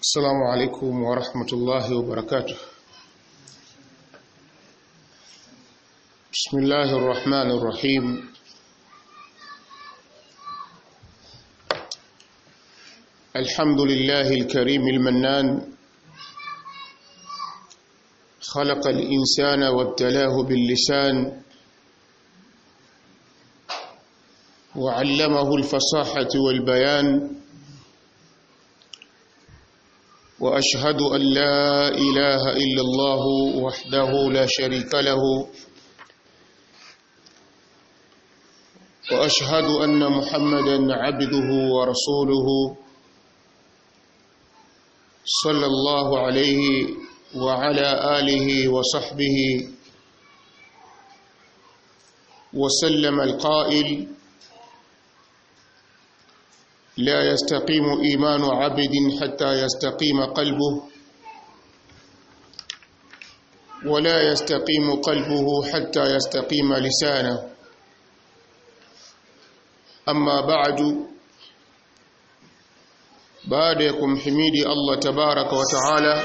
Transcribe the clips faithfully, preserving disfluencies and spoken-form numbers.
السلام عليكم ورحمة الله وبركاته. بسم الله الرحمن الرحيم. الحمد لله الكريم المنان، خلق الإنسان وابتلاه باللسان وعلمه الفصاحة والبيان، وأشهد أن لا إله إلا الله وحده لا شريك له، وأشهد أن محمدا عبده ورسوله صلى الله عليه وعلى آله وصحبه وسلم القائل: لا يستقيم إيمان عبد حتى يستقيم قلبه، ولا يستقيم قلبه حتى يستقيم لسانه. أما بعد، بعدكم حميدي الله تبارك وتعالى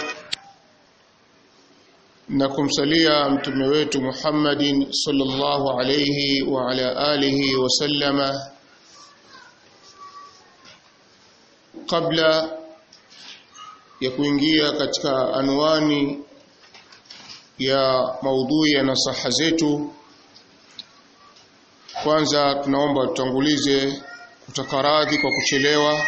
نكم سليا متومه wetu Muhammadin sallallahu alayhi wa ala alihi wa sallama. Kabla ya kuingia katika anwani ya maudhui ya nasaha zetu, kwanza tunaomba tutangulize kutaka radhi kwa kuchelewa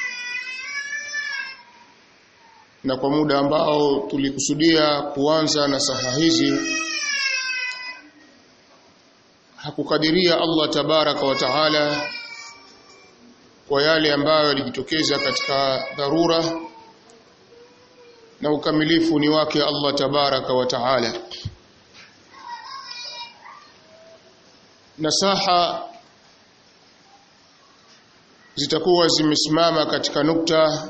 na kwa muda ambao tulikusudia kuanza nasaha hizi hakukadiria Allah tabaraka wa taala kwa yale ambayo yalijitokeza katika dharura, na ukamilifu ni wake Allah tabaraka wa taala. Nasaha zitakuwa zimesimama katika nukta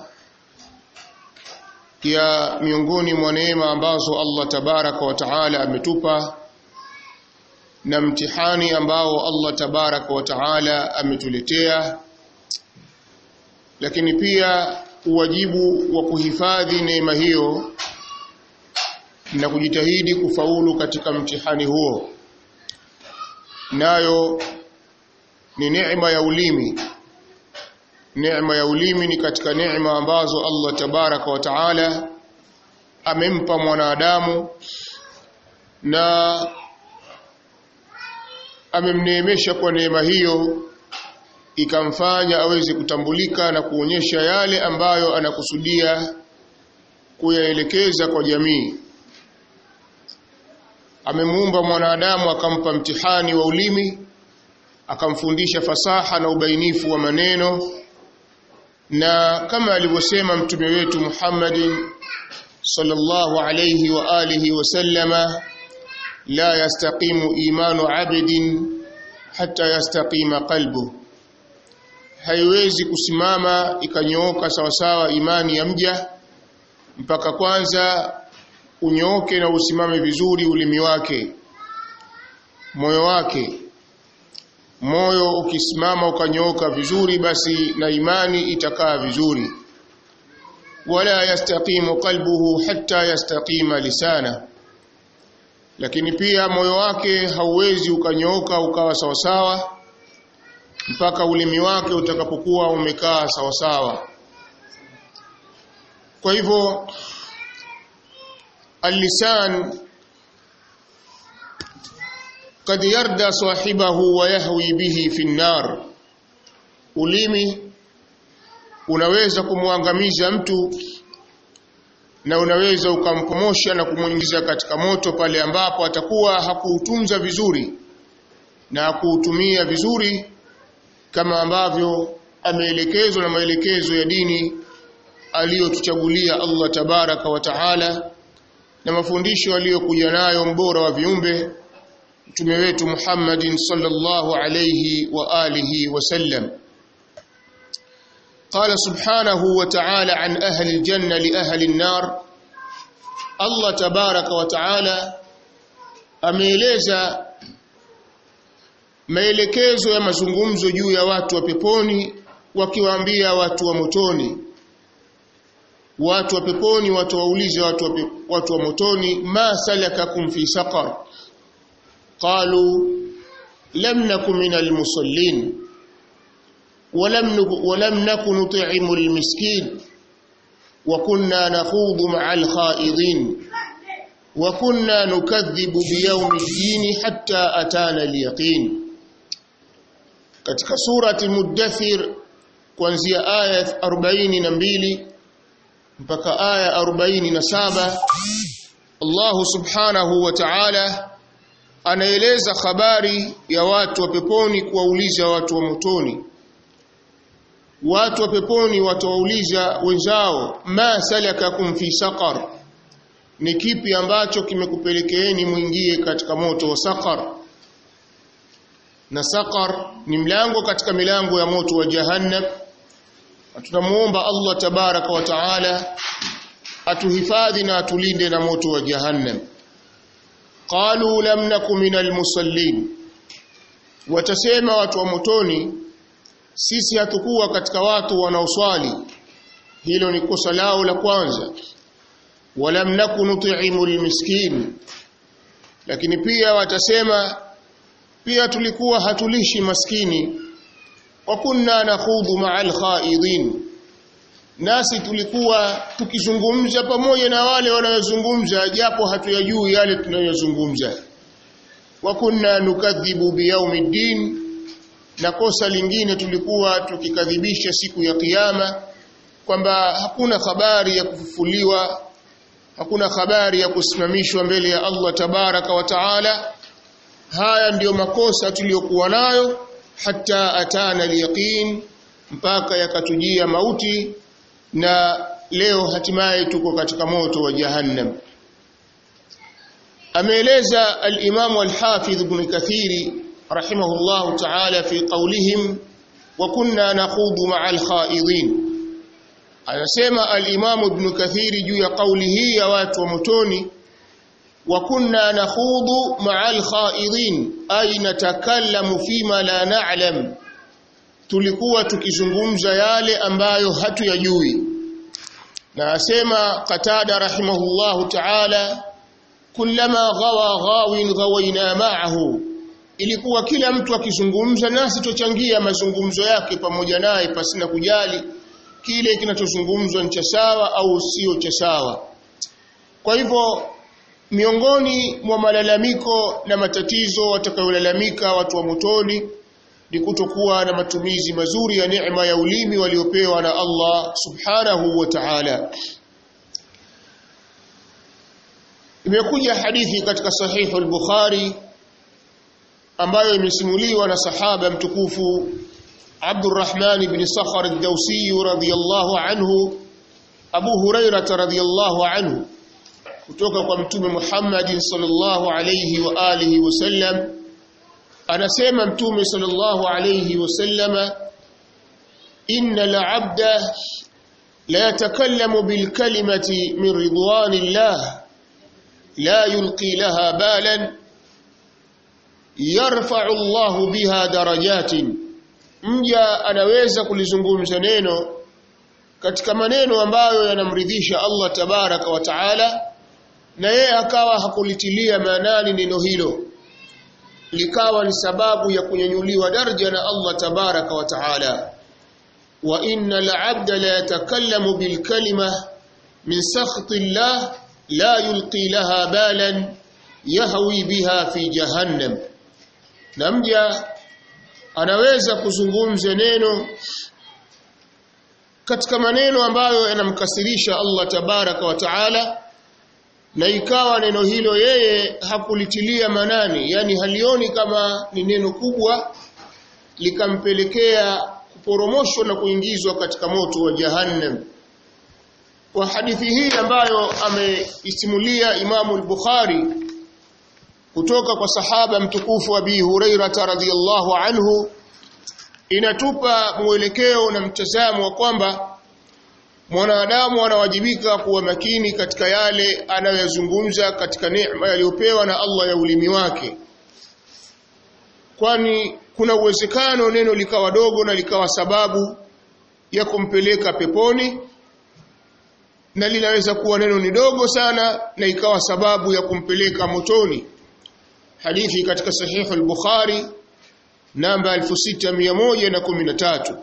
ya miongoni mwa neema ambazo Allah tabaraka wa taala ametupa na mtihani ambao Allah tabaraka wa taala ametuletea, lakini pia uwajibu wa kuhifadhi neema hiyo na kujitahidi kufaulu katika mtihani huo, nayo ni neema ya ulimi. Neema ya ulimi ni katika neema ambazo Allah tabaraka wa taala amempa mwanadamu na amemneemesha kwa neema hiyo, ikamfanya aweze kutambulika na kuonyesha yale ambayo anakusudia kuyaelekeza kwa jamii. Amemuumba mwanadamu akampa mtihani wa ulimi, akamfundisha fasaha na ubainifu wa maneno, na kama alivyosema mtume wetu Muhammadin sallallahu alayhi wa alihi wa sallama, la yastaqimu imanu abdin hatta yastaqima qalbuhu, haiwezi kusimama ikanyooka sawa sawa imani ya mja mpaka kwanza unyooke na usimame vizuri ulimi wake, moyo wake. Moyo ukisimama ukanyooka vizuri, basi na imani itakaa vizuri. Wala yastaqimu qalbuhu hatta yastaqima lisana, lakini pia moyo wake hauwezi ukanyooka ukawa sawa sawa mpaka ulimi wake utakapokuwa umekaa sawa sawa. Kwa hivyo al-lisan kad yarda sahibahu wa yahwi bihi fi an-nar, ulimi unaweza kumwangamiza mtu na unaweza ukamkomosha na kumuingiza katika moto pale ambapo atakuwa hakuutunza vizuri na hakuutumia vizuri kama ambavyo ameelekezwa na maelekezo ya dini aliyotuchagulia Allah tabaraka wa taala na mafundisho aliyokuja nayo mbora wa viumbe mtume wetu Muhammadin sallallahu alayhi wa alihi wasallam. قال سبحانه وتعالى عن أهل الجنة لأهل النار، الله تبارك وتعالى ameeleza maelekezo ya mazungumzo juu ya watu wa peponi wakiwaambia watu wa motoni. watu wa peponi watawauliza watu wa, watu wa motoni, ma salakakum fi saqar, qalu lam nakum minal musallin walam walam nakun nut'imu almiskin wa kunna nakhudhu ma'al kha'idin wa kunna nukadhibu biyawmi ddin hatta atana alyaqin. Katika surati Mudaththir kuanzia aya arobaini na mbili mpaka aya arobaini na saba Allah subhanahu wa ta'ala anaeleza habari ya watu wa peponi kuwauliza watu wa motoni. Watu wa peponi watawauliza wenzao, ma salakakum fi saqar, ni kipi ambacho kimekupelekeeni muingie katika moto wa saqar? Na saqar ni mlango katika milango ya moto wa jahannam. Tunamuomba Allah tabaraka wa taala atuhifadhi na atulinde na moto wa jahannam. Qalu lam nakum minal musallin, watasema watu wa motoni, sisi hatukuwa katika watu wanaoswali. Hilo ni kosa lao la kwanza. Walam nakun nut'imul miskin, lakini pia watasema pia tulikuwa hatulishi maskini. Wa kunna nakhudhu ma'al kha'idin, nasi tulikuwa tukizungumza pamoja na wale wanayozungumza japo hatuyajui yale tunayozungumza. Wa kunna nukadhibu biyawmiddin, na kosa lingine tulikuwa tukikadhibisha siku ya kiyama, kwamba hakuna habari ya kufufuliwa, hakuna habari ya kusimamishwa mbele ya Allah tabaraka wa taala. Haya ndiyo makosa tuliyokuwa nayo hatta atana al-yaqin, mpaka yakatujia mauti, na leo hatimaye tuko katika moto wa jahannam. Ameeleza al-Imam al-Hafidh Ibn Kathir rahimahullah ta'ala fi qawlihim wa kunna nakhudhu ma'al kha'idin. Anasema al-Imam Ibn Kathir juu ya kauli hii ya watu wa motoni, wa kunna nakhudhu ma'al kha'idin, ay natakallamu fima la na'lam, tulikuwa tukizungumza yale ambayo hatuyajui. Na asema Qatada rahimahullahu ta'ala, kullama ghawa ghawin ghawaina ma'ahu, ilikuwa kila mtu akizungumza nasi tuchangia mazungumzo yake pamoja naye pasina kujali kile kinachozungumzwa ni cha sawa au sio cha sawa. Kwa hivyo miongoni mwa malalamiko na matatizo watakayolalamika watu wa motoni ni kutokuwa na matumizi mazuri ya neema ya ulimi waliopewa na Allah subhanahu wa ta'ala. Imekuja hadithi katika Sahih al-Bukhari ambayo imesimuliwa na sahaba mtukufu Abdurrahman ibn Sakhar ad-Dawsi radhiyallahu anhu, Abu Hurairah radhiyallahu anhu, kutoka kwa Mtume Muhammad sallallahu alayhi wa alihi wasallam. Anasema Mtume sallallahu alayhi wasallam, innal 'abda la yatakallamu bil kalimati min ridwanillah la yulqi laha balan yarfa'u Allahu biha darajatin. Mja anaweza kulizungumza neno katika maneno ambayo yanamridhisha Allah tabaraka wa taala, na yeye akawa hakulitilia maanani neno hilo, likawa ni sababu ya kunyanyuliwa daraja na Allah tabaraka wa taala. Wa innal 'abda la yatakallamu bil kalima min sakhti Allah la yulqi laha balan yahwi biha fi jahannam, na mja anaweza kuzungumza neno katika maneno ambayo yanamkasirisha Allah tabaraka wa taala, na ikawa neno hilo yeye hakulitilia manani, yani halioni kama ni neno kubwa, likampelekea kuporomoshwa na kuingizwa katika moto wa jahannam. Kwa hadithi hii ambayo ameisimulia Imamu al-Bukhari kutoka kwa sahaba mtukufu Abi Hurairah radhiyallahu anhu, inatupa mwelekeo na mtazamo wa kwamba mwanadamu anawajibika kuwa makini katika yale anayozungumza katika neema aliyopewa na Allah ya ulimi wake, kwani kuna uwezekano neno likawa dogo na likawa sababu ya kumpeleka peponi, na linaweza kuwa neno ni dogo sana na ikawa sababu ya kumpeleka motoni. Hadithi katika Sahih al-Bukhari namba elfu sita mia moja kumi na tatu.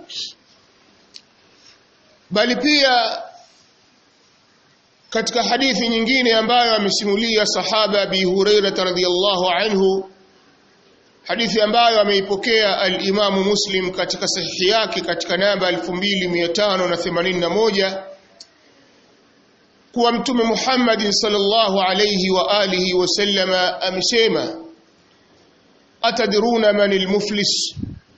Bali pia katika hadithi nyingine ambayo amesimulia sahaba Abi Hurairah radhiyallahu anhu, hadithi ambayo ameipokea al-Imam Muslim katika sahihi yake katika namba elfu mbili mia tano themanini na moja, kuwa Mtume Muhammad sallallahu alayhi wa alihi wasallama amesema, atadruna manil muflis,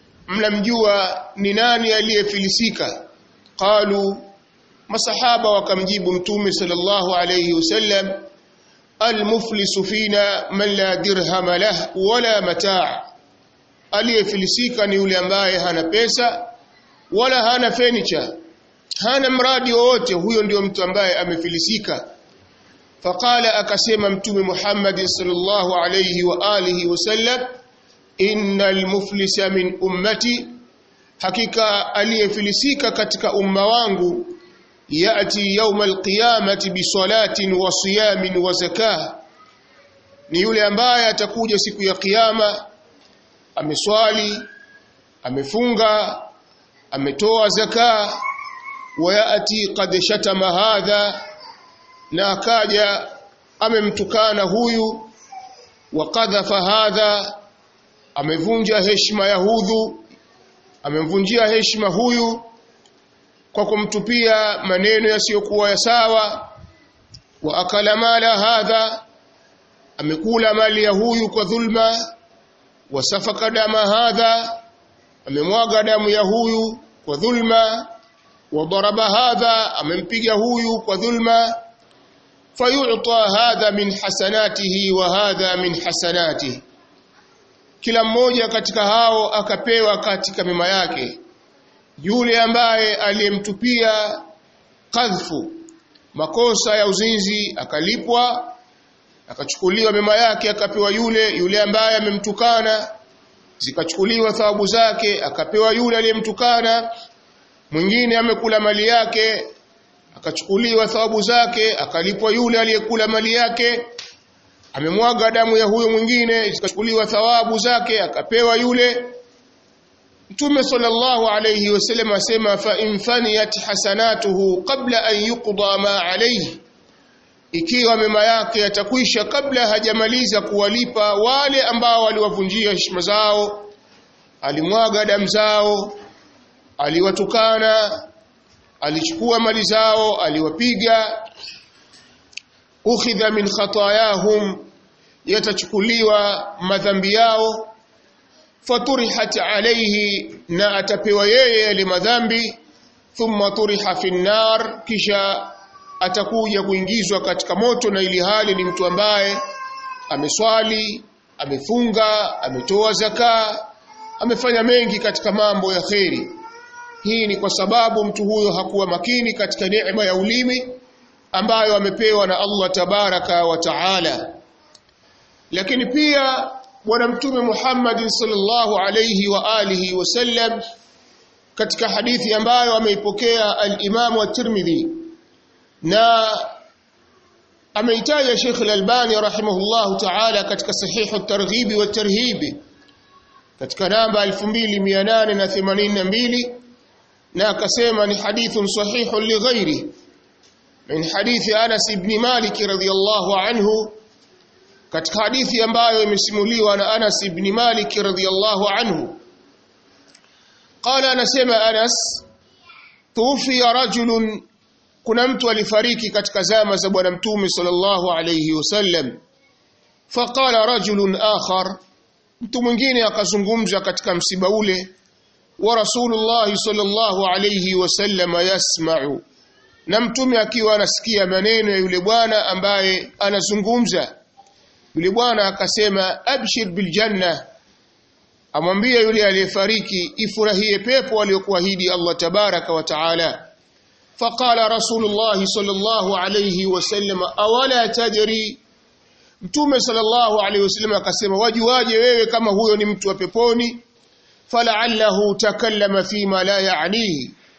mnamjua ni nani aliyefilisika? Qalu, masahaba wakamjibu Mtume sallallahu alayhi wasallam, almuflisu fina man la dirham lah wala mataa, aliyefilisika ni yule ambaye hana pesa wala hana furniture, hana mradi wowote, huyo ndio mtu ambaye amefilisika. Faqala, akasema Mtume Muhammad sallallahu alayhi wa alihi wasallam, innal muflisa min ummati, hakika aliyefilisika katika umma wangu, yati yawm alqiyamati bi salatin wa siyamin wa zakah, ni yule ambaye atakuja siku ya kiyama ameswali, amefunga, ametoa zakah, wa yati qad shatama hadha, na akaja amemtukana huyu, wa qadhafa hadha, amevunja heshima ya hudhu, amemvunjia heshima huyu kwa kumtupia maneno yasiyokuwa ya sawa, wa akala mala hadha, amekula mali ya huyu kwa dhulma, wa safaka dama hadha, amemwaga damu ya huyu kwa dhulma, wa daraba hadha, amempiga huyu kwa dhulma, fayu'ta hadha min hasanatihi wa hadha min hasanatihi, kila mmoja katika hao akapewa katika mema yake. Yule ambaye aliyemtupia kadhfu, makosa ya uzinzi, akalipwa, akachukuliwa mema yake akapewa yule. Yule ambaye amemtukana, zikachukuliwa thawabu zake akapewa yule aliyemtukana. Mwingine amekula mali yake, akachukuliwa thawabu zake akalipwa yule aliyekula mali yake. Amemwaga damu ya huyo mwingine, zikachukuliwa thawabu zake akapewa yule. Mtume sallallahu alayhi wasallam asema, fa in faniyat hasanatuhu qabla an yuqda ma alayhi, ikiwa mema yake yatakwisha kabla hajamaliza kuwalipa wale ambao waliwavunjia heshima zao, alimwaga damu zao, aliwatukana, alichukua mali zao, aliwapiga, ukhidha min khatayahum, yatachukuliwa madhambi yao, faturihat alayhi, na atapewa yeye yale madhambi, thumma turiha fi nar, kisha atakuja kuingizwa katika moto, na ili hali ni mtu ambaye ameswali, amefunga, ametoa zaka, amefanya mengi katika mambo ya kheri. Hii ni kwa sababu mtu huyo hakuwa makini katika neema ya ulimi ambayo amepewa na Allah tabaraka wa taala. Lakini pia bwana Mtume Muhammad sallallahu alayhi wa alihi wasallam katika hadithi ambayo ameipokea al-Imam at-Tirmidhi na ameitaja Sheikh al-Albani rahimahullahu ta'ala katika Sahih at-Targhib wa at-Tarhib katika namba elfu mbili mia nane themanini na mbili, na akasema ni hadithun sahihun li ghairi min hadithi Anas ibn Malik radhiyallahu anhu, katika hadithi ambayo imesimuliwa na Anas ibn Malik radhiyallahu anhu. Qala, anasema Anas, tufiya rajulun, kuna mtu alifariki katika zama za bwana Mtume sallallahu alayhi wasallam. Faqala rajulun akhar, mtu mwingine akazungumza katika msiba ule, wa Rasulullah sallallahu alayhi wasallam yasma'u, na Mtume akiwa anasikia maneno ya yule bwana ambaye anazungumza. Yule bwana akasema, abshir bil janna, amwambia yule aliyefariki ifurahie pepo aliyokuahidi Allah tabaraka wa taala. Faqala Rasulullah sallallahu alayhi wasallam, awala tadri, Mtume sallallahu alayhi wasallam akasema, wajuaje wewe kama huyo ni mtu wa peponi? Fala'allahu takallama fima la ya'nihi,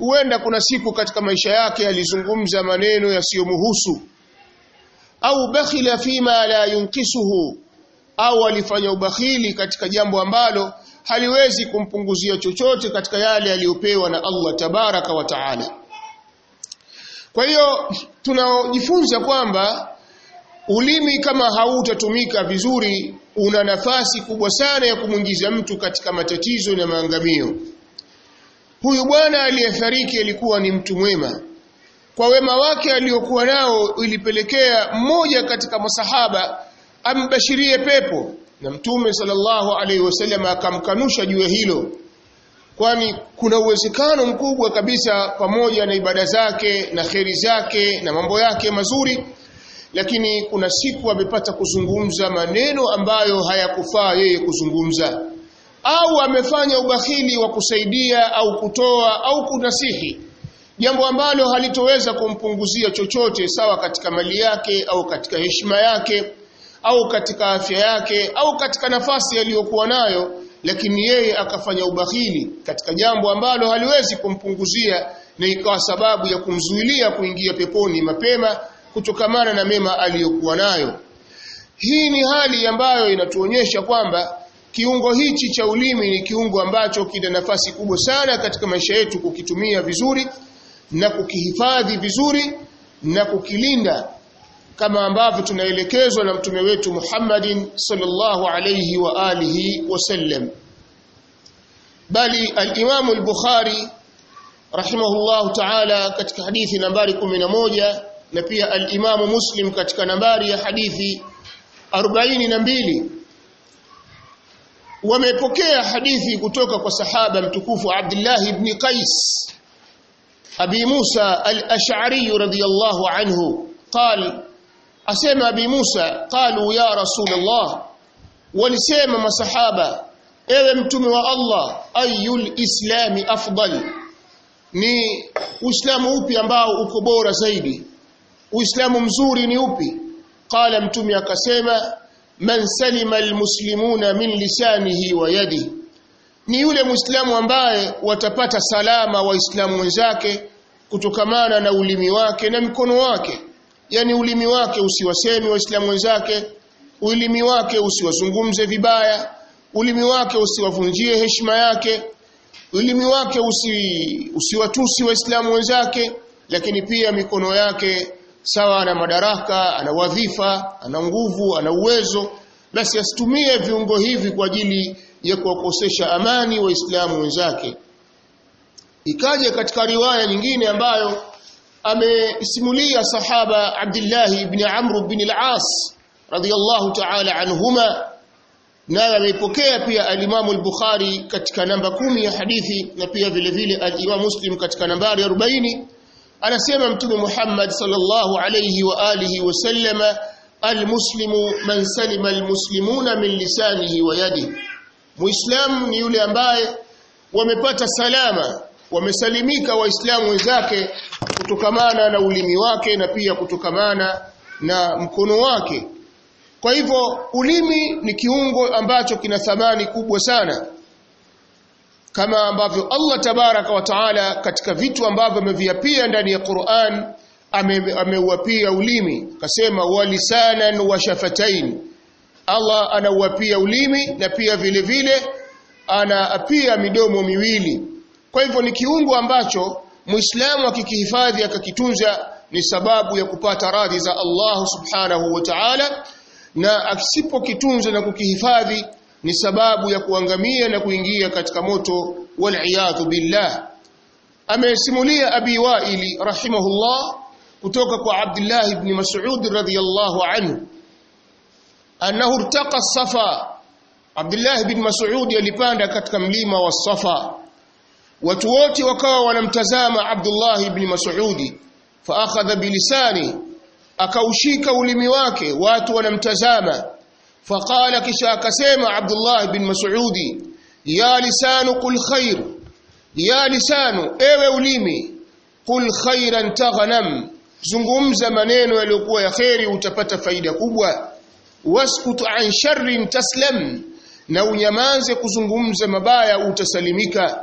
huenda kuna siku katika maisha yake alizungumza maneno yasiyomhusu, au bakhila fima la yunkisuhu, au alifanya ubakhili katika jambo ambalo haliwezi kumpunguzia chochote katika yale aliyopewa na Allah tabaraka wa taala. Kwa hiyo tunajifunza kwamba ulimi kama hautatumika vizuri una nafasi kubwa sana ya kumwingiza mtu katika matatizo na maangamio. Huyu bwana aliyefariki alikuwa ni mtu mwema. Kwa wema wake aliokuwa nao ilipelekea mmoja katika masahaba ambashirie pepo, na Mtume sallallahu alaihi wasallam akamkanusha juu ya hilo, kwani kuna uwezekano mkubwa kabisa pamoja na ibada zake na kheri zake na mambo yake mazuri, lakini kuna siku amepata kuzungumza maneno ambayo hayakufaa yeye kuzungumza, au amefanya ubakhili wa kusaidia au kutoa au kunasihi jambo ambalo halitoweza kumpunguzia chochote, sawa katika mali yake au katika heshima yake au katika afya yake au katika nafasi aliyokuwa nayo, lakini yeye akafanya ubakhili katika jambo ambalo haliwezi kumpunguzia na ikawa sababu ya kumzuilia kuingia peponi mapema kutokamana na mema aliyokuwa nayo. Hii ni hali ambayo inatuonyesha kwamba kiungo hichi cha ulimi ni kiungo ambacho kina nafasi kubwa sana katika maisha yetu, kukitumia vizuri na kukihifadhi vizuri na kukilinda kama ambavyo tunaelekezwa na mtume wetu Muhammadin sallallahu alayhi wa alihi wasallam. Bali al-Imam al-Bukhari rahimahullah ta'ala katika hadithi nambari kumi na moja na pia al-Imam Muslim katika nambari ya hadithi arobaini na mbili wamepokea hadithi kutoka kwa sahaba mtukufu Abdullah ibn Qais Abi Musa al-Ash'ari radiyallahu anhu قال asema Abi Musa, qalu ya Rasulullah, walisema masahaba, ewe mtume wa Allah, ayul islami afdal, ni uislamu upi ambao uko bora zaidi, uislamu mzuri ni upi? Qala mtume akasema, man salima almuslimuna min lisanihi wa yadihi, ni yule muislamu ambaye watapata salama waislamu wenzake kutokamana na ulimi wake na mkono wake. Yani ulimi wake usiwasemi waislamu wenzake, ulimi wake usiwazungumze vibaya, ulimi wake usiwavunjie heshima yake, ulimi wake usi, usiwatusi waislamu wenzake, lakini pia mikono yake sawa ana madaraka, ana wadhifa, ana nguvu, ana uwezo, basi asitumie viungo hivi kwa ajili ya kuwakosesha amani waislamu wenzake. Ikaja katika riwaya nyingine ambayo amesimulia sahaba Abdullah ibn Amr ibn al-As radiyallahu ta'ala anhuma, na ameipokea pia al-Imam al-Bukhari katika namba kumi ya hadithi na pia vile vile al-Imam Muslim katika nambari arobaini. Anasema mtume Muhammad sallallahu alayhi wa alihi wasallama, al-muslimu man salima al-muslimuna min lisanihi wa yadihi, muislamu ni yule ambaye wamepata salama, wamesalimika waislamu wenzake kutokamana na ulimi wake na pia kutokamana na mkono wake. Kwa hivyo ulimi ni kiungo ambacho kina thamani kubwa sana, kama ambavyo Allah tabaraka wa taala katika vitu ambavyo ameviapia ndani ya Qur'an ameuapia ame ulimi, kasema walisanan wa shafatain. Allah anauapia ulimi na pia vile vile anaapia midomo miwili. Kwa hivyo ni kiungo ambacho Muislamu akikihifadhi akakitunza ni sababu ya kupata radhi za Allah subhanahu wa ta'ala, na akisipokitunza na kukihifadhi ni sababu ya kuangamia na kuingia katika moto, wal iyadhu billah. Amesimulia Abi Wa'il rahimahullah kutoka kwa Abdullah ibn Mas'ud radhiyallahu anhu annahu irtaqa as-Safa. Abdullah ibn Mas'ud alipanda katika mlima wa Safa, watu wote wakawa wanamtazama Abdullah ibn Mas'ud, fa akhadha bilisani, akaushika ulimi wake, watu wanamtazama. Faqala, kisha akasema Abdullah ibn Mas'ud, ya lisanu qul khair, ya lisanu, ewe ulimi, qul khairan taghnam, zungumza maneno yaliyokuwa ya khairi utapata faida kubwa. Waskut an sharrin taslam, na unyamaze kuzungumza mabaya utasalimika.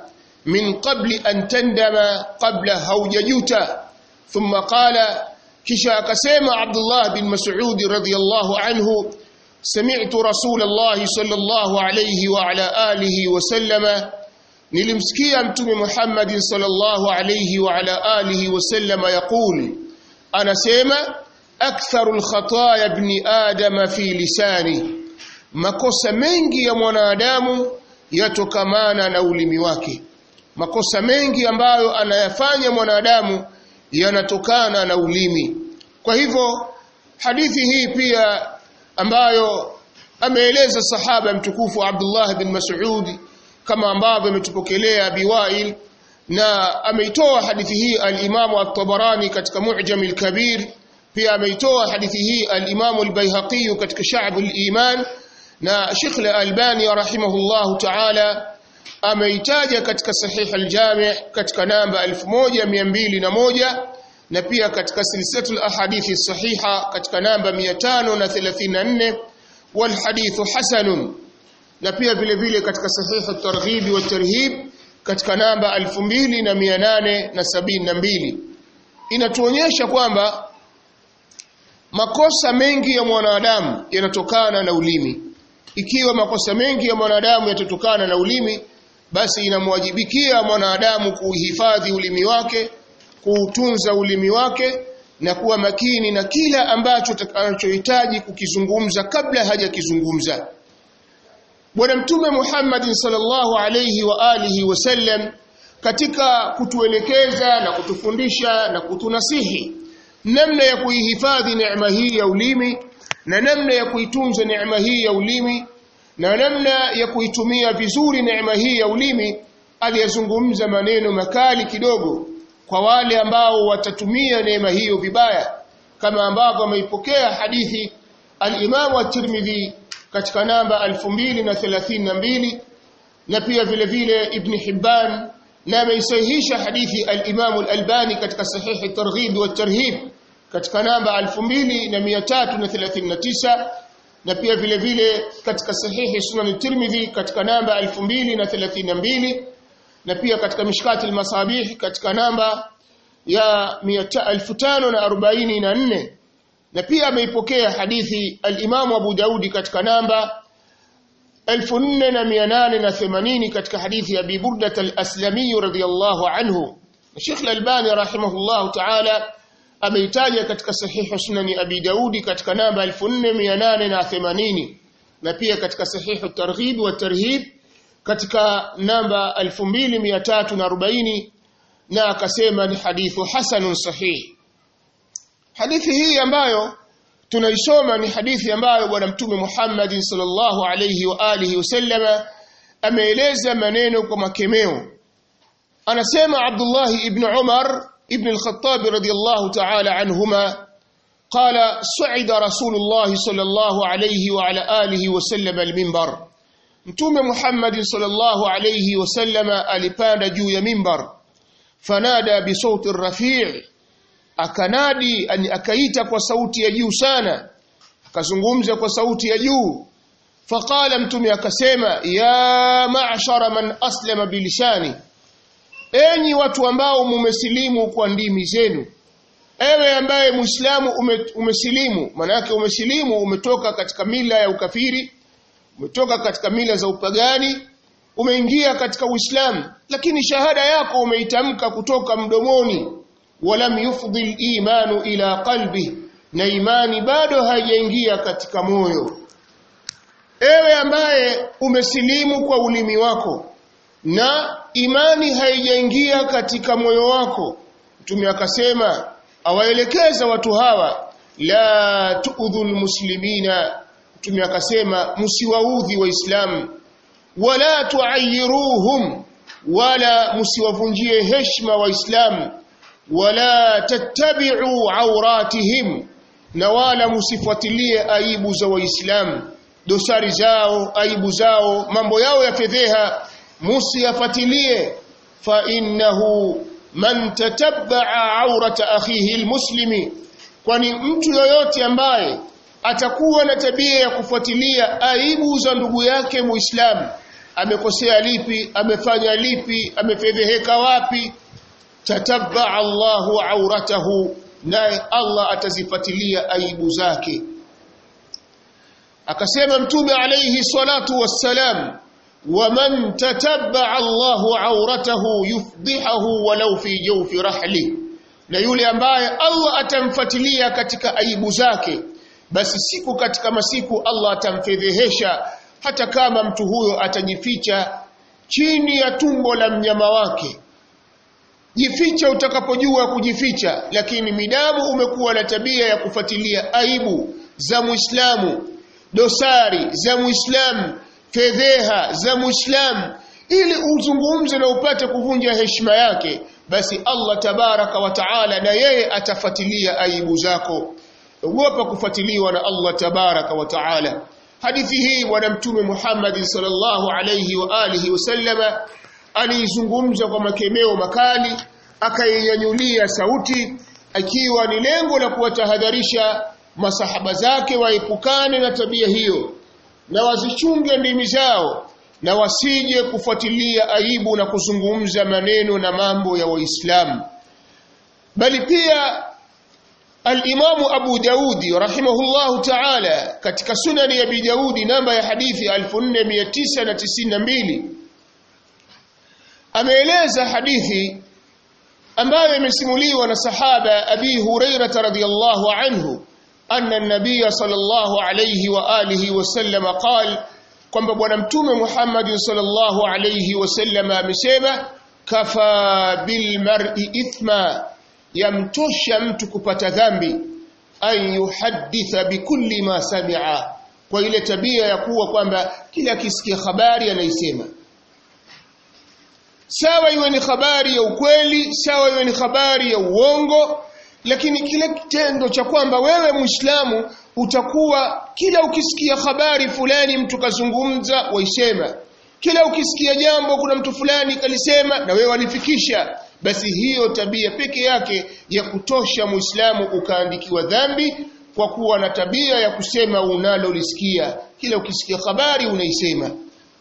min qabli an tandama, qabla haujajuta. Thumma qala, kisha akasema Abdullah bin Mas'ud radhiyallahu anhu, sami'tu Rasulullah sallallahu alayhi wa ala alihi wa sallama, nilimsikia Mtume Muhammad sallallahu alayhi wa ala alihi wa sallama yaqul, anasema aktharul khataaya ibn adam fi lisani, makosa mengi ya mwanadamu yatokamana na ulimi wake. Makosa mengi ambayo anayafanya mwanadamu yanatokana na ulimi. Kwa hivyo hadithi hii pia ambayo ameeleza sahaba mtukufu Abdullah bin Mas'ud, kama ambavyo ametupokelea Abi Wa'il, na ameitoa hadithi hii al-Imam at-Tabarani katika Mu'jam al-Kabir, pia ameitoa hadithi hii al-Imam al-Baihaqi katika Sha'b al-Iman, na Sheikh al-Albani rahimahullahu ta'ala ameitaja katika Sahih al-Jami' katika namba elfu moja mia mbili na moja, na pia katika silsilatul ahadithi sahiha katika namba mia tano na thelathini na nne, wal hadithu hasanun, na pia vile vile katika Sahih at-Targhib wa at-Tarhib katika namba elfu mbili na mia nane na sabini na mbili. Inatuonyesha kwamba makosa mengi ya mwanadamu yanatokana na ulimi. Ikiwa makosa mengi ya mwanadamu yatatokana na ulimi, basi inamwajibikia mwanadamu kuhifadhi ulimi wake, kuutunza ulimi wake, na kuwa makini na kila ambacho atakachohitaji kukizungumza kabla hajakizungumza. Bwana Mtume Muhammad sallallahu alayhi wa alihi wasallam katika kutuelekeza na kutufundisha na kutunasihi namna ya kuihifadhi neema hii ya ulimi, na namna ya kuitunza neema hii ya ulimi, na namna ya kuitumia vizuri neema hii ya ulimi, aliyazungumza maneno makali kidogo kwa wale ambao watatumia neema hiyo vibaya, kama ambavyo ameipokea hadithi al-Imam at-Tirmidhi katika namba elfu mbili na thelathini na mbili, na pia vile vile Ibn Hibban, na ameisahihisha hadithi al-Imam al-Albani katika Sahih at-Targhib wa at-Tarhib katika namba elfu mbili na mia tatu na thelathini na tisa, na pia vile vile katika Sahih Sunan at-Tirmidhi katika namba elfu mbili na thelathini na mbili, na pia katika Mishkat al-Masabih katika namba ya elfu tano na arobaini na nne, na pia ameipokea hadithi al-Imam Abu Daudi katika namba elfu nne na mia nane na themanini katika hadithi ya Abi Burda al-Aslami radhiyallahu anhu. Sheikh al-Albani rahimahullahu ta'ala ameitaja katika Sahih Sunan Abi Daudi katika namba elfu nne mia nane na themanini, na pia katika Sahih at-Targhib wa at-Tarhib katika namba elfu mbili mia tatu na arobaini, na akasema ni hadithu hasanun sahih. Hadithi hii ambayo tunaisoma ni hadithi ambayo Bwana Mtume Muhammad sallallahu alayhi wa alihi wasallama ameeleza maneno kwa makemeo. Anasema Abdullah ibn Umar ibn al-Khattab radiyallahu ta'ala anhuma qala su'ida Rasulullah sallallahu alayhi wa ala alihi wasallam al-minbar. Mtume Muhammad sallallahu alayhi wasallama alipanda juu ya mimbar, fanada bi sauti rafi', akanadi, ani akaita kwa sauti ya juu sana, akazungumza kwa sauti ya juu. Faqala, mtume akasema, ya ma'shara man aslama bilisani, enyi watu ambao mumesilimu kwa ndimi zenu. Ewe ambaye muislamu ume, umesilimu, maana yake umesilimu, umetoka katika mila ya ukafiri, umetoka katika mila za upagani, umeingia katika Uislamu, lakini shahada yako umeitamka kutoka mdomoni, walam yufdhil imanu ila qalbi, na imani bado haijaingia katika moyo. Ewe ambaye umesilimu kwa ulimi wako na imani haijaingia katika moyo wako, mtume akasema, awaelekeza watu hawa, la tuudhul muslimina, mtume akasema, msiwaudhi waislamu, wala tuayiruhum, wala msiwavunjie heshima waislamu, wala tattabi'u awratihim, na wala msifuatilie aibu za waislamu, dosari zao, aibu zao, mambo yao ya fedheha msiyafuatilie. Fa innahu man tatabba'a awrata akhihi almuslimi, kwani mtu yoyote ambaye atakuwa na tabia ya kufuatilia aibu za ndugu yake Muislamu, amekosea lipi, amefanya lipi, amefedheheka wapi, tatabba Allahu auratahu, naye Allah atazifatilia aibu zake. Akasema Mtume alayhi salatu wassalam, waman tatabba Allahu auratahu yufdihahu walau fi jawfi rahli, na yule ambaye Allah atamfatilia katika aibu zake, basi siku katika masiku Allah atamfedhehesha, hata kama mtu huyo atajificha chini ya tumbo la mnyama wake. Jificha utakapojua kujificha, lakini midamu umekuwa na tabia ya kufuatilia aibu za Muislamu, dosari za Muislamu, fedheha za Muislamu, ili uzungumze na upate kuvunja heshima yake, basi Allah tabaraka wa taala na yeye atafuatilia aibu zako. Ogopa kufuatiliwa na Allah tabaraka wa taala. Hadithi hii bwana Mtume Muhammad sallallahu alayhi wa alihi wasallama alizungumza kwa makemeo makali, akainyanyulia sauti, akiwa ni lengo la kuwatahadharisha masahaba zake waepukane na tabia hiyo na wazichunge ndimi zao na wasije kufuatilia aibu na kuzungumza maneno na mambo ya Waislamu. Bali pia Al-Imamu Abu Daudi rahimahullahu ta'ala katika Sunani ya Abi Daudi namba ya hadithi elfu nne mia tisa tisini na mbili ameeleza hadithi ambayo imesimuliwa na sahaba Abi Hurairah radhiyallahu anhu anna an-nabiy sallallahu alayhi wa alihi wasallam qala, kwamba bwana Mtume Muhammad sallallahu alayhi wasallam amesema, kafa bil mar'i ithma, yamtosha mtu kupata dhambi, ay yuhadditha bikulli ma sami'a, kwa ile tabia ya kuwa kwamba kila kisikia habari anaisema. Sawa iwe ni habari ya ukweli, sawa iwe ni habari ya uongo, lakini kile kitendo cha kwamba wewe Muislamu utakuwa kila ukisikia habari fulani mtu kazungumza waisema, kila ukisikia jambo kuna mtu fulani kalisema na wewe walifikisha, basi hiyo tabia peke yake ya kutosha Muislamu ukaandikiwa dhambi, kwa kuwa na tabia ya kusema unalolisikia, kila ukisikia habari unaisema.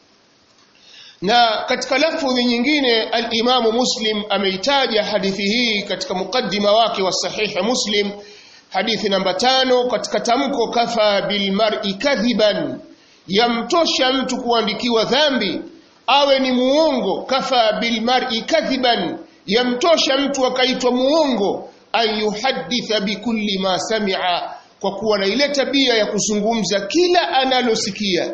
Na katika lafzi nyingine al-Imamu Muslim ameitaja hadithi hii katika mukaddima wake wa Sahih Muslim, hadithi namba tano, katika tamko kafa bil mar'i kadhiban, yamtosha mtu kuandikiwa dhambi awe ni muongo. Kafa bil mar'i kadhiban, yamtosha mtu akaitwa muongo, ayuhadditha bikulli ma sami'a, kwa kuwa na ile tabia ya kuzungumza kila analosikia.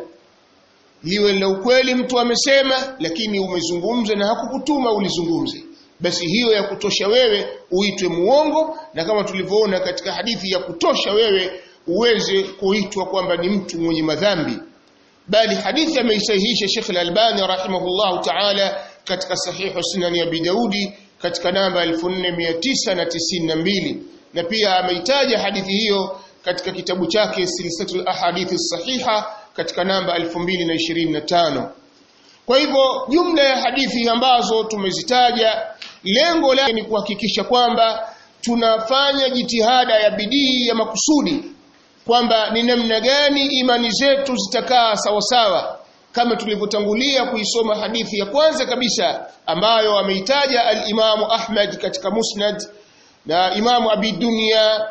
Liwe la ukweli mtu amesema, lakini umezungumza na hakukutuma ulizungumze, basi hiyo ya kutosha wewe uitwe muongo, na kama tulivyoona katika hadithi ya kutosha wewe uweze kuitwa kwamba ni mtu mwenye madhambi. Bali hadithi ameisahihisha Sheikh Al-Albani rahimahullahu ta'ala katika Sahih Sunan ya Abi Daudi katika namba elfu nne mia tisa tisini na mbili, na pia ameitaja hadithi hiyo katika kitabu chake Silsilatul Ahadithi Sahiha katika namba elfu mbili na ishirini na tano. Kwa hivyo jumla ya hadithi ambazo tumezitaja, lengo lake ni kuhakikisha kwamba tunafanya jitihada ya bidii ya makusudi, kwamba ni namna gani imani zetu zitakaa sawa sawa, kama tulivyotangulia kuisoma hadithi ya kwanza kabisa ambayo ameitaja al-Imamu Ahmad katika Musnad na Imamu Abi Dunya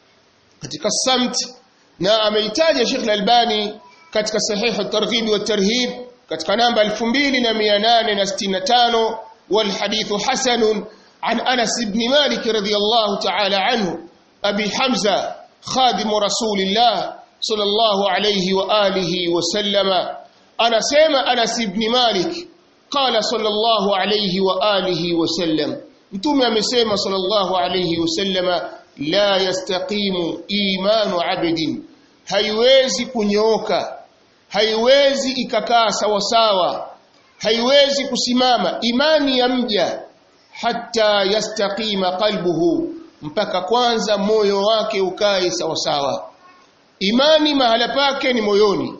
katika Samt, na ameitaja Sheikh Al-Albani katika Sahih at-Targhib wa at-Tarhib katika namba elfu mbili na mia nane sitini na tano, wal hadithu hasanun an Anas ibn Malik radhiyallahu ta'ala anhu Abi Hamza khadim Rasulillah sallallahu alayhi wa alihi wa sallama, anasema Anas ibn Malik qala sallallahu alayhi wa alihi wa sallam, Mtume amesema sallallahu alayhi wa sallama, la yastaqimu imanu abdin, haiwezi kunyooka, haiwezi ikakaa sawa sawa, haiwezi kusimama imani ya mja hatta yastaqima qalbuhu, mpaka kwanza moyo wake ukae sawa sawa. Imani mahala pake ni moyoni,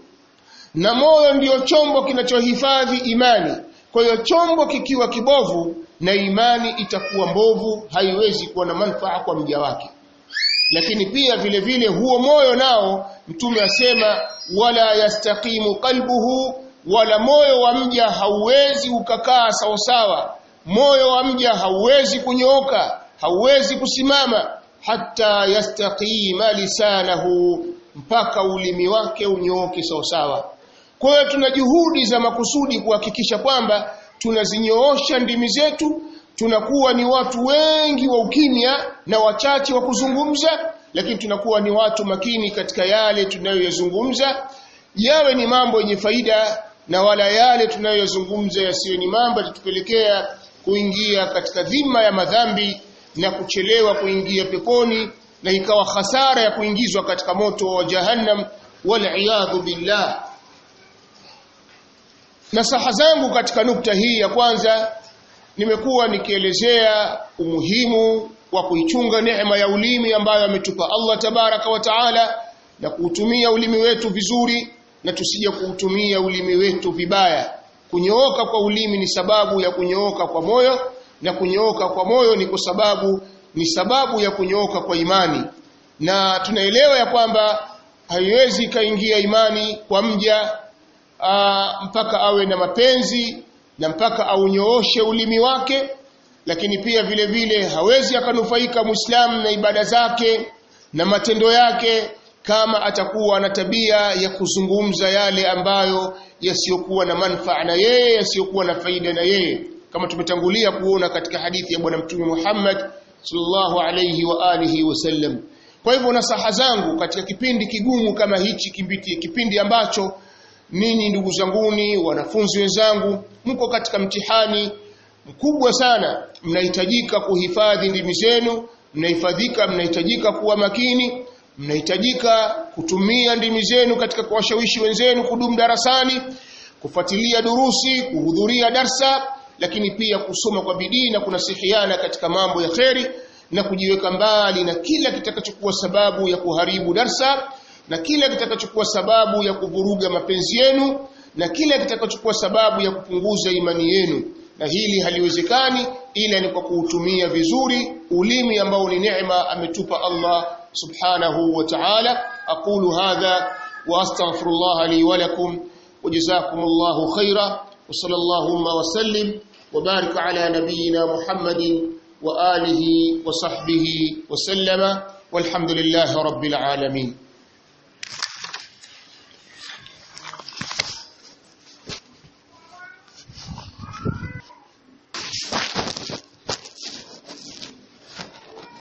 na moyo ndio chombo kinachohifadhi imani. Kwa hiyo chombo kikiwa kibovu na imani itakuwa mbovu, haiwezi kuwa na manufaa kwa mja wake. Lakini pia vile vile huo moyo nao Mtume asema wala yastaqimu qalbuhu wala moyo wa mja hauwezi ukakaa sawa sawa, moyo wa mja hauwezi kunyooka, hauwezi kusimama hata yastaqima lisanahu, mpaka ulimi wake unyooke sawa sawa. Kwa hiyo tuna juhudi za makusudi kuhakikisha kwamba tunazinyoosha ndimi zetu, tunakuwa ni watu wengi wa ukimya na wachache wa kuzungumza, lakini tunakuwa ni watu makini katika yale tunayoyazungumza, yawe ni mambo yenye faida na wala yale tunayoyazungumza yasiyo ni mambo yatatupelekea kuingia katika dhima ya madhambi na kuchelewa kuingia peponi na ikawa hasara ya kuingizwa katika moto wa jahannam, wal iyadhu billah. Nasaha zangu katika nukta hii ya kwanza, nimekuwa nikielezea umuhimu wa kuichunga neema ya ulimi ambayo ametupa Allah tabaraka wa taala, na kuutumia ulimi wetu vizuri na tusije kuutumia ulimi wetu vibaya. Kunyooka kwa ulimi ni sababu ya kunyooka kwa moyo, na kunyooka kwa moyo ni kwa sababu ni sababu ya kunyooka kwa imani. Na tunaelewa ya kwamba haiwezi kaingia imani kwa mja aa, mpaka awe na mapenzi na mpaka aunyooshe ulimi wake, lakini pia vile vile hawezi akanufaika Muislamu na ibada zake na matendo yake kama atakuwa na tabia ya kuzungumza yale ambayo yasiyokuwa na manufaa na yeye, yasiyokuwa na faida na yeye, kama tumetangulia kuona katika hadithi ya bwana Mtume Muhammad sallallahu alayhi wa alihi wasallam. Kwa hivyo nasaha zangu katika kipindi kigumu kama hichi, kipindi kipindi ambacho ninyi ndugu zanguni, wanafunzi wenzangu, mko katika mtihani mkubwa sana, mnahitajika kuhifadhi ndimi zenu, mnahifadhika, mnahitajika kuwa makini, mnahitajika kutumia ndimi zenu katika kuwashawishi wenzenu kudumu darasani, kufuatilia durusi, kuhudhuria darsa, lakini pia kusoma kwa bidii na kunasihiana katika mambo ya kheri, na kujiweka mbali na kila kitakachokuwa sababu ya kuharibu darsa, na kila kitakachokuwa sababu ya kuvuruga mapenzi yenu, na kila kitakachokuwa sababu ya kupunguza imani yenu. Na hili haliwezekani ila ni kwa kuutumia vizuri ulimi ambao ni neema ametupa Allah subhanahu wa ta'ala. Aqulu hadha wa astaghfirullah li wa lakum wa jazakumullahu khaira wa sallallahu wa sallim wa barik ala nabiyyina Muhammadin wa alihi wa sahbihi wa sallama walhamdulillahi rabbil alamin.